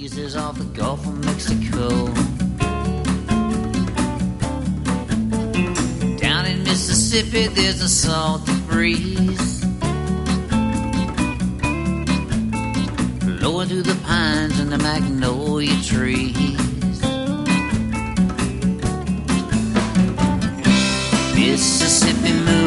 breezes off the Gulf of Mexico. Down in Mississippi there's a salty breeze blowing through the pines and the magnolia trees. Mississippi moon